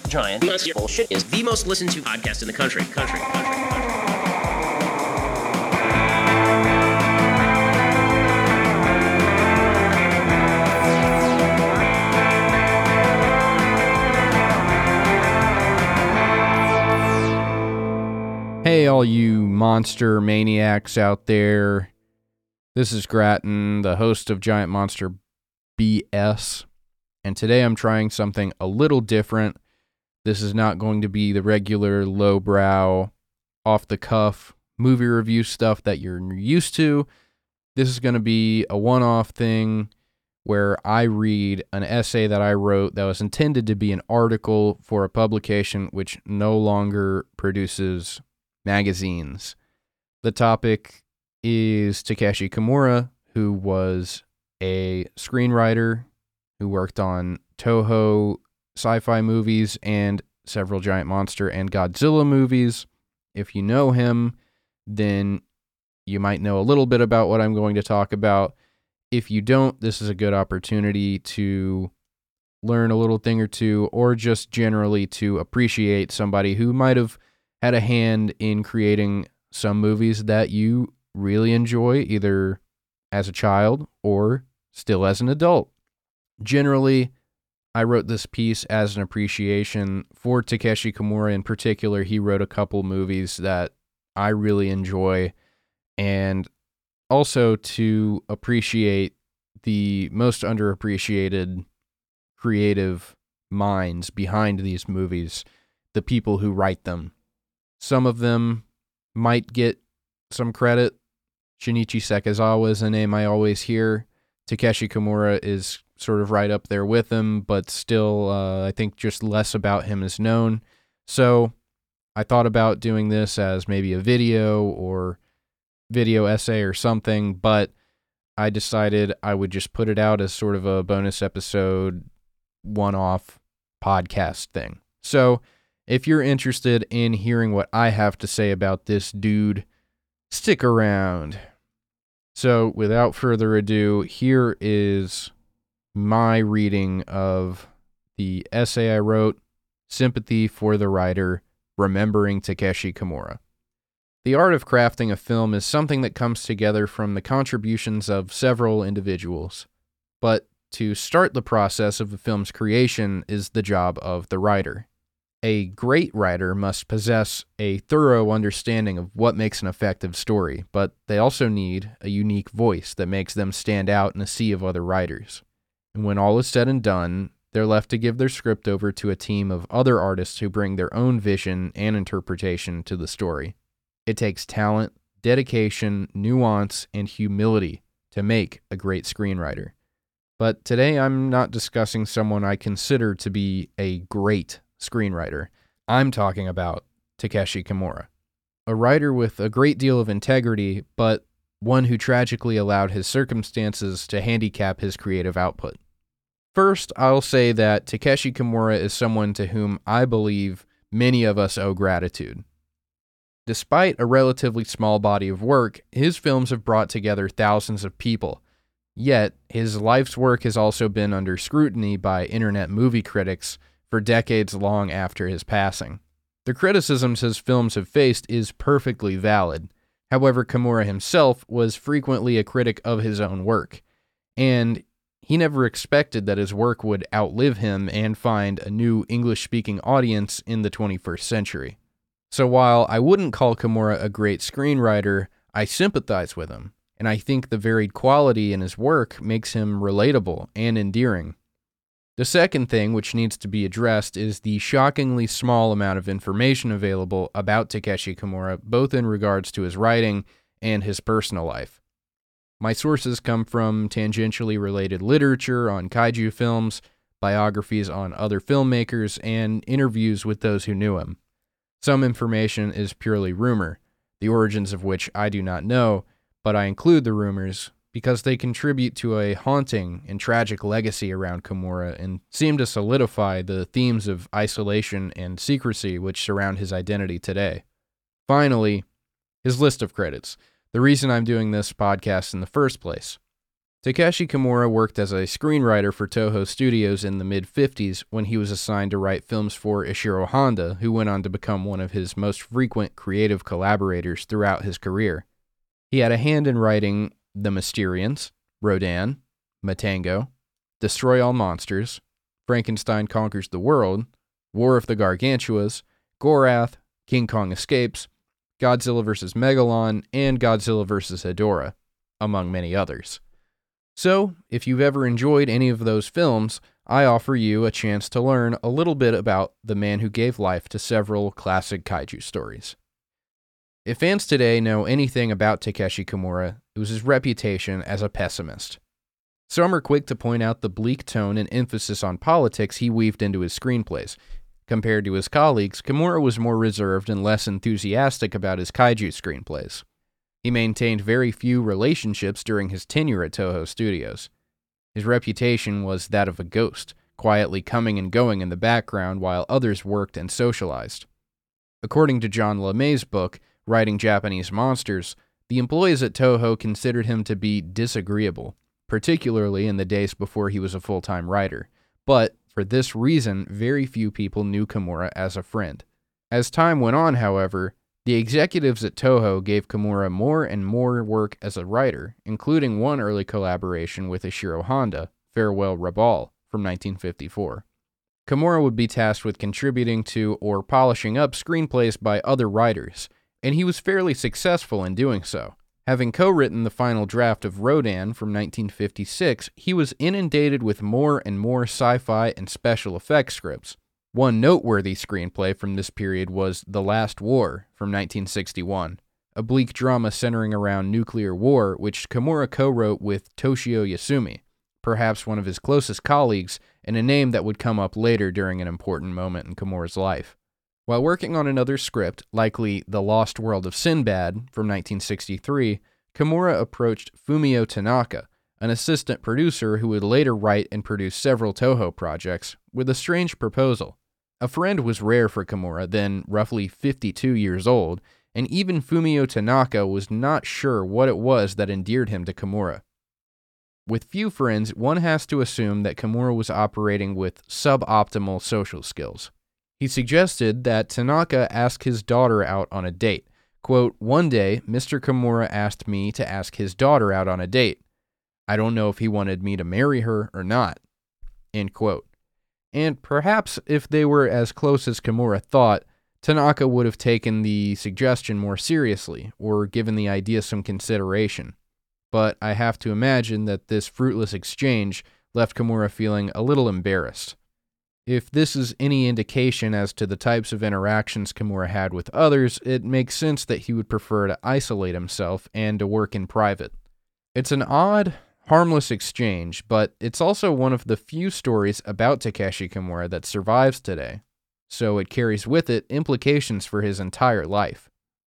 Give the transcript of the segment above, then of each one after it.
Giant Monster Bullshit is the most listened to podcast in the country. Hey, all you monster maniacs out there. This is Grattan, the host of Giant Monster BS, and today I'm trying something a little different. This is not going to be the regular lowbrow, off-the-cuff movie review stuff that you're used to. This is going to be a one-off thing where I read an essay that I wrote that was intended to be an article for a publication which no longer produces magazines. The topic is Takeshi Kimura, who was a screenwriter who worked on Toho sci-fi movies and several Giant Monster and Godzilla movies. If you know him, then you might know a little bit about what I'm going to talk about. If you don't, this is a good opportunity to learn a little thing or two, or just generally to appreciate somebody who might have had a hand in creating some movies that you really enjoy, either as a child or still as an adult. Generally, I wrote this piece as an appreciation for Takeshi Kimura in particular. He wrote a couple movies that I really enjoy, and also to appreciate the most underappreciated creative minds behind these movies, the people who write them. Some of them might get some credit. Shinichi Sekizawa is a name I always hear. Takeshi Kimura is sort of right up there with him, but still, I think just less about him is known. So I thought about doing this as maybe a video or video essay or something, but I decided I would just put it out as sort of a bonus episode, one-off podcast thing. So if you're interested in hearing what I have to say about this dude, stick around. So without further ado, here is my reading of the essay I wrote, Sympathy for the Writer, Remembering Takeshi Kimura. The art of crafting a film is something that comes together from the contributions of several individuals. But to start the process of a film's creation is the job of the writer. A great writer must possess a thorough understanding of what makes an effective story, but they also need a unique voice that makes them stand out in a sea of other writers. And when all is said and done, they're left to give their script over to a team of other artists who bring their own vision and interpretation to the story. It takes talent, dedication, nuance, and humility to make a great screenwriter. But today I'm not discussing someone I consider to be a great screenwriter. I'm talking about Takeshi Kimura, a writer with a great deal of integrity, but one who tragically allowed his circumstances to handicap his creative output. First, I'll say that Takeshi Kimura is someone to whom I believe many of us owe gratitude. Despite a relatively small body of work, his films have brought together thousands of people. Yet, his life's work has also been under scrutiny by internet movie critics for decades long after his passing. The criticisms his films have faced is perfectly valid. However, Kimura himself was frequently a critic of his own work, and he never expected that his work would outlive him and find a new English-speaking audience in the 21st century. So while I wouldn't call Kimura a great screenwriter, I sympathize with him, and I think the varied quality in his work makes him relatable and endearing. The second thing which needs to be addressed is the shockingly small amount of information available about Takeshi Kimura, both in regards to his writing and his personal life. My sources come from tangentially related literature on kaiju films, biographies on other filmmakers, and interviews with those who knew him. Some information is purely rumor, the origins of which I do not know, but I include the rumors because they contribute to a haunting and tragic legacy around Kimura and seem to solidify the themes of isolation and secrecy which surround his identity today. Finally, his list of credits, the reason I'm doing this podcast in the first place. Takeshi Kimura worked as a screenwriter for Toho Studios in the mid-50s when he was assigned to write films for Ishiro Honda, who went on to become one of his most frequent creative collaborators throughout his career. He had a hand in writing The Mysterians, Rodan, Matango, Destroy All Monsters, Frankenstein Conquers the World, War of the Gargantuas, Gorath, King Kong Escapes, Godzilla vs. Megalon, and Godzilla vs. Hedorah, among many others. So, if you've ever enjoyed any of those films, I offer you a chance to learn a little bit about the man who gave life to several classic kaiju stories. If fans today know anything about Takeshi Kimura, it was his reputation as a pessimist. Some are quick to point out the bleak tone and emphasis on politics he weaved into his screenplays. Compared to his colleagues, Kimura was more reserved and less enthusiastic about his kaiju screenplays. He maintained very few relationships during his tenure at Toho Studios. His reputation was that of a ghost, quietly coming and going in the background while others worked and socialized. According to John LeMay's book, Writing Japanese Monsters, the employees at Toho considered him to be disagreeable, particularly in the days before he was a full-time writer. But, for this reason, very few people knew Kimura as a friend. As time went on, however, the executives at Toho gave Kimura more and more work as a writer, including one early collaboration with Ishiro Honda, Farewell Rabal, from 1954. Kimura would be tasked with contributing to or polishing up screenplays by other writers, and he was fairly successful in doing so. Having co-written the final draft of Rodan from 1956, he was inundated with more and more sci-fi and special effects scripts. One noteworthy screenplay from this period was The Last War from 1961, a bleak drama centering around nuclear war which Kimura co-wrote with Toshio Yasumi, perhaps one of his closest colleagues and a name that would come up later during an important moment in Kimura's life. While working on another script, likely The Lost World of Sinbad from 1963, Kimura approached Fumio Tanaka, an assistant producer who would later write and produce several Toho projects, with a strange proposal. A friend was rare for Kimura, then roughly 52 years old, and even Fumio Tanaka was not sure what it was that endeared him to Kimura. With few friends, one has to assume that Kimura was operating with suboptimal social skills. He suggested that Tanaka ask his daughter out on a date. Quote, "One day, Mr. Kimura asked me to ask his daughter out on a date. I don't know if he wanted me to marry her or not." End quote. And perhaps if they were as close as Kimura thought, Tanaka would have taken the suggestion more seriously, or given the idea some consideration. But I have to imagine that this fruitless exchange left Kimura feeling a little embarrassed. If this is any indication as to the types of interactions Kimura had with others, it makes sense that he would prefer to isolate himself and to work in private. It's an odd, harmless exchange, but it's also one of the few stories about Takeshi Kimura that survives today, so it carries with it implications for his entire life.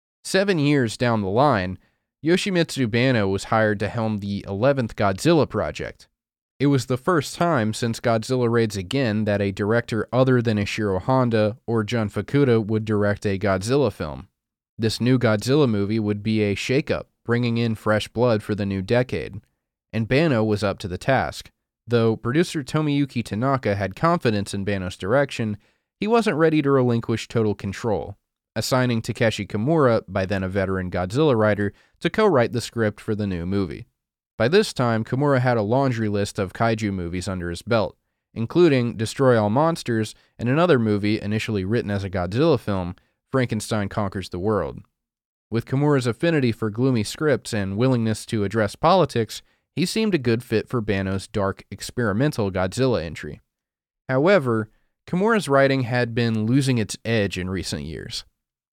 7 years down the line, Yoshimitsu Banno was hired to helm the 11th Godzilla project. It was the first time since Godzilla Raids Again that a director other than Ishiro Honda or Jun Fukuda would direct a Godzilla film. This new Godzilla movie would be a shakeup, bringing in fresh blood for the new decade, and Banno was up to the task. Though producer Tomiyuki Tanaka had confidence in Banno's direction, he wasn't ready to relinquish total control, assigning Takeshi Kimura, by then a veteran Godzilla writer, to co-write the script for the new movie. By this time, Kimura had a laundry list of kaiju movies under his belt, including Destroy All Monsters and another movie initially written as a Godzilla film, Frankenstein Conquers the World. With Kimura's affinity for gloomy scripts and willingness to address politics, he seemed a good fit for Banno's dark, experimental Godzilla entry. However, Kimura's writing had been losing its edge in recent years.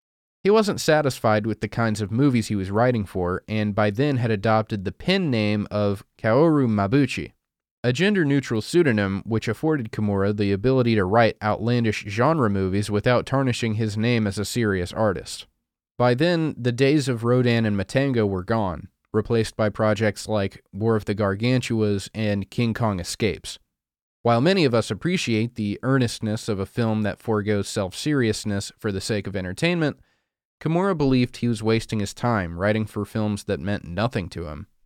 He wasn't satisfied with the kinds of movies he was writing for, and by then had adopted the pen name of Kaoru Mabuchi, a gender-neutral pseudonym which afforded Kimura the ability to write outlandish genre movies without tarnishing his name as a serious artist. By then, the days of Rodan and Matango were gone, replaced by projects like War of the Gargantuas and King Kong Escapes. While many of us appreciate the earnestness of a film that forgoes self-seriousness for the sake of entertainment, Kimura believed he was wasting his time writing for films that meant nothing to him.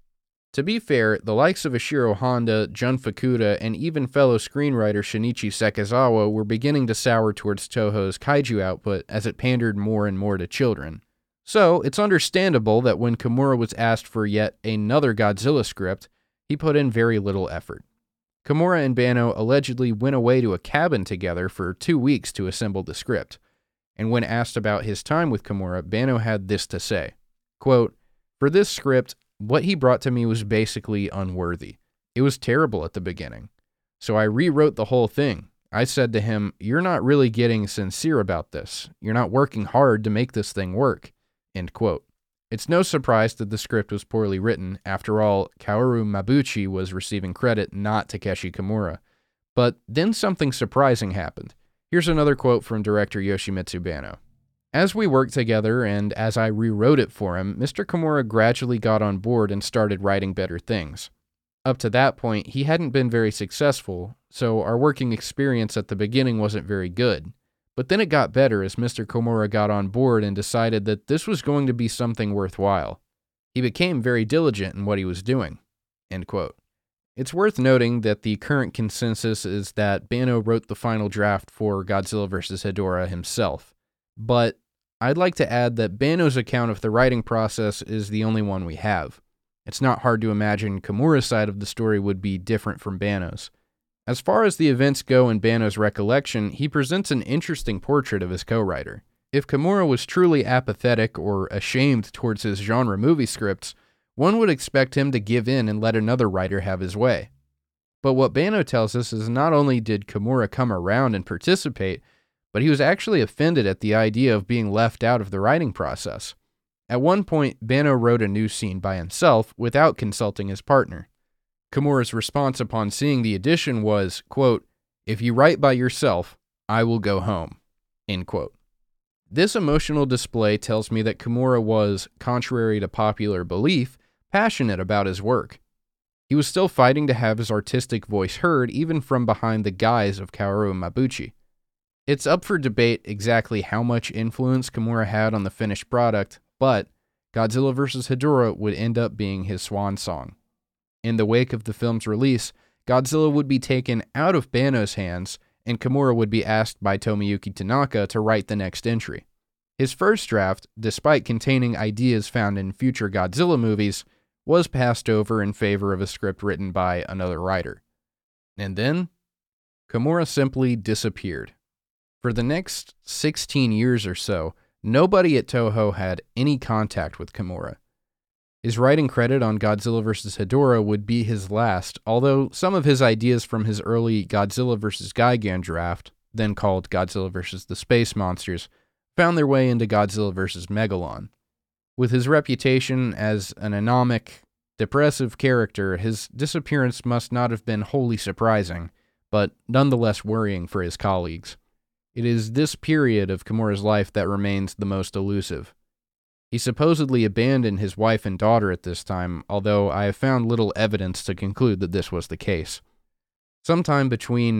To be fair, the likes of Ishiro Honda, Jun Fukuda, and even fellow screenwriter Shinichi Sekizawa were beginning to sour towards Toho's kaiju output as it pandered more and more to children. So, it's understandable that when Kimura was asked for yet another Godzilla script, he put in very little effort. Kimura and Banno allegedly went away to a cabin together for 2 weeks to assemble the script, and when asked about his time with Kimura, Banno had this to say, quote, "For this script, what he brought to me was basically unworthy. It was terrible at the beginning. So I rewrote the whole thing. I said to him, you're not really getting sincere about this. You're not working hard to make this thing work." End quote. It's no surprise that the script was poorly written. After all, Kaoru Mabuchi was receiving credit, not Takeshi Kimura. But then something surprising happened. Here's another quote from director Yoshimitsu Banno. "As we worked together and as I rewrote it for him, Mr. Kimura gradually got on board and started writing better things. Up to that point, he hadn't been very successful, so our working experience at the beginning wasn't very good. But then it got better as Mr. Kimura got on board and decided that this was going to be something worthwhile. He became very diligent in what he was doing." End quote. It's worth noting that the current consensus is that Banno wrote the final draft for Godzilla vs. Hedorah himself. But I'd like to add that Banno's account of the writing process is the only one we have. It's not hard to imagine Kimura's side of the story would be different from Banno's. As far as the events go in Banno's recollection, he presents an interesting portrait of his co-writer. If Kimura was truly apathetic or ashamed towards his genre movie scripts, one would expect him to give in and let another writer have his way. But what Banno tells us is not only did Kimura come around and participate, but he was actually offended at the idea of being left out of the writing process. At one point, Banno wrote a new scene by himself without consulting his partner. Kimura's response upon seeing the addition was, quote, "If you write by yourself, I will go home." End quote. This emotional display tells me that Kimura was, contrary to popular belief, passionate about his work. He was still fighting to have his artistic voice heard even from behind the guise of Kaoru Mabuchi. It's up for debate exactly how much influence Kimura had on the finished product, but Godzilla vs. Hedorah would end up being his swan song. In the wake of the film's release, Godzilla would be taken out of Banno's hands, and Kimura would be asked by Tomoyuki Tanaka to write the next entry. His first draft, despite containing ideas found in future Godzilla movies, was passed over in favor of a script written by another writer. And then, Kimura simply disappeared. For the next 16 years or so, nobody at Toho had any contact with Kimura. His writing credit on Godzilla vs. Hedorah would be his last, although some of his ideas from his early Godzilla vs. Gigan draft, then called Godzilla vs. the Space Monsters, found their way into Godzilla vs. Megalon. With his reputation as an anomic, depressive character, his disappearance must not have been wholly surprising, but nonetheless worrying for his colleagues. It is this period of Kimura's life that remains the most elusive. He supposedly abandoned his wife and daughter at this time, although I have found little evidence to conclude that this was the case. Sometime between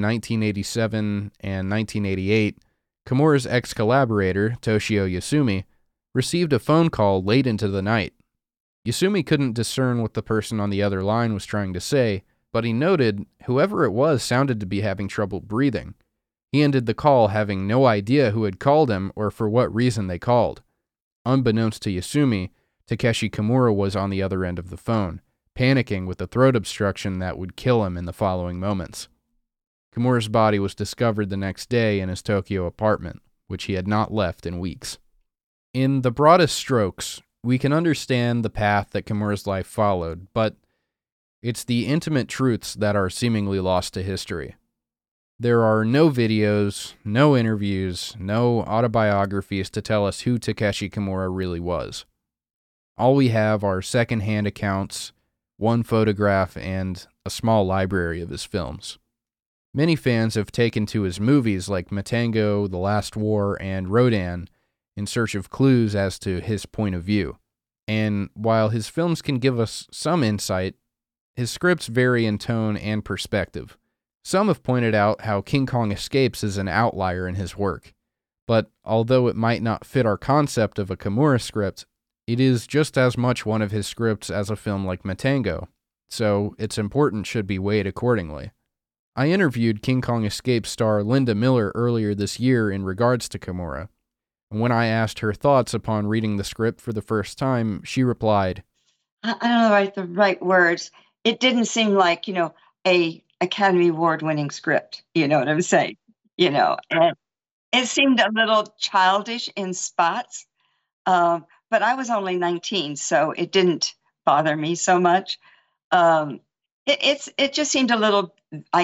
1987 and 1988, Kimura's ex-collaborator, Toshio Yasumi, received a phone call late into the night. Yasumi couldn't discern what the person on the other line was trying to say, but he noted whoever it was sounded to be having trouble breathing. He ended the call having no idea who had called him or for what reason they called. Unbeknownst to Yasumi, Takeshi Kimura was on the other end of the phone, panicking with a throat obstruction that would kill him in the following moments. Kimura's body was discovered the next day in his Tokyo apartment, which he had not left in weeks. In the broadest strokes, we can understand the path that Kimura's life followed, but it's the intimate truths that are seemingly lost to history. There are no videos, no interviews, no autobiographies to tell us who Takeshi Kimura really was. All we have are second-hand accounts, one photograph, and a small library of his films. Many fans have taken to his movies like Matango, The Last War, and Rodan in search of clues as to his point of view. And while his films can give us some insight, his scripts vary in tone and perspective. Some have pointed out how King Kong Escapes is an outlier in his work, but although it might not fit our concept of a Kimura script, it is just as much one of his scripts as a film like Matango, so its importance should be weighed accordingly. I interviewed King Kong Escape star Linda Miller earlier this year in regards to Kimura, and when I asked her thoughts upon reading the script for the first time, she replied, I don't know the right words. It didn't seem like, a Academy Award winning script. You know what I'm saying? And it seemed a little childish in spots. But I was only 19, so it didn't bother me so much. It just seemed a little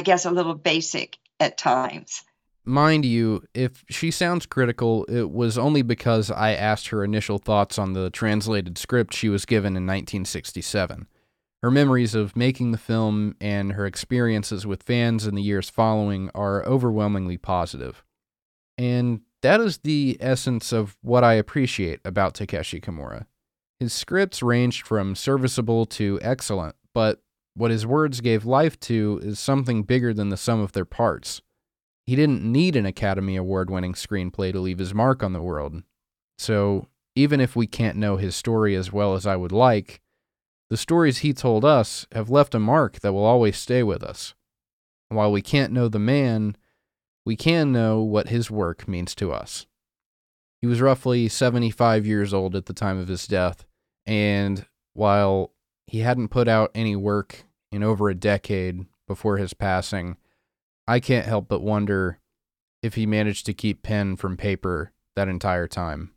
basic at times. Mind you, if she sounds critical, it was only because I asked her initial thoughts on the translated script she was given in 1967. Her memories of making the film and her experiences with fans in the years following are overwhelmingly positive. And that is the essence of what I appreciate about Takeshi Kimura. His scripts ranged from serviceable to excellent, but what his words gave life to is something bigger than the sum of their parts. He didn't need an Academy Award-winning screenplay to leave his mark on the world. So, even if we can't know his story as well as I would like, the stories he told us have left a mark that will always stay with us. While we can't know the man, we can know what his work means to us. He was roughly 75 years old at the time of his death, and while he hadn't put out any work in over a decade before his passing, I can't help but wonder if he managed to keep pen from paper that entire time.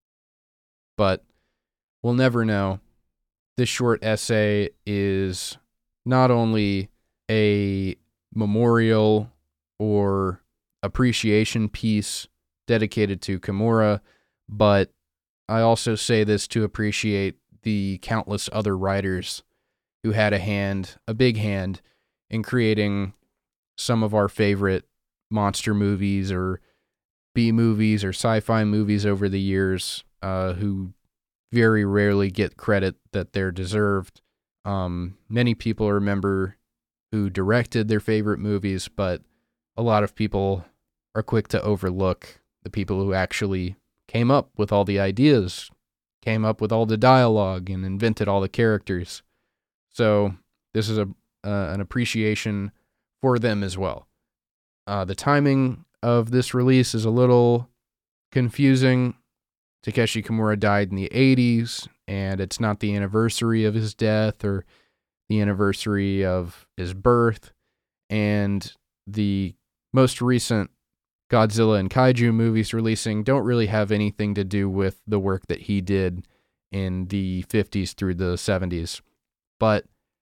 But we'll never know. This short essay is not only a memorial or appreciation piece dedicated to Kimura, but I also say this to appreciate the countless other writers who had a big hand, in creating some of our favorite monster movies or B-movies or sci-fi movies over the years, who very rarely get credit that they're deserved. Many people remember who directed their favorite movies, but a lot of people are quick to overlook the people who actually came up with all the ideas, came up with all the dialogue, and invented all the characters. So this is an appreciation for them as well. The timing of this release is a little confusing. Takeshi Kimura died in the 80s, and it's not the anniversary of his death or the anniversary of his birth. And the most recent Godzilla and Kaiju movies releasing don't really have anything to do with the work that he did in the 50s through the 70s. But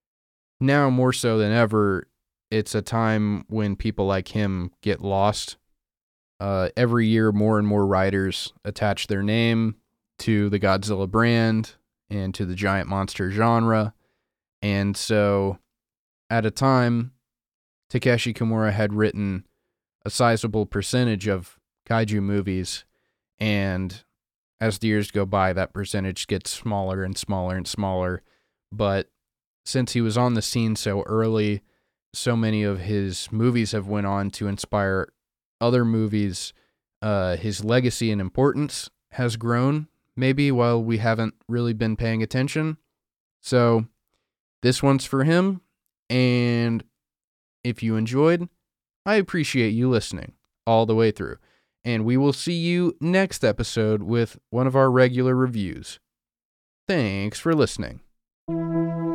now more so than ever, it's a time when people like him get lost. Every year, more and more writers attach their name to the Godzilla brand and to the giant monster genre. And so, at a time, Takeshi Kimura had written a sizable percentage of kaiju movies, and as the years go by, that percentage gets smaller and smaller and smaller. But since he was on the scene so early, so many of his movies have went on to inspire other movies. His legacy and importance has grown, maybe while we haven't really been paying attention. So this one's for him, and if you enjoyed, I appreciate you listening all the way through. And we will see you next episode with one of our regular reviews. Thanks for listening.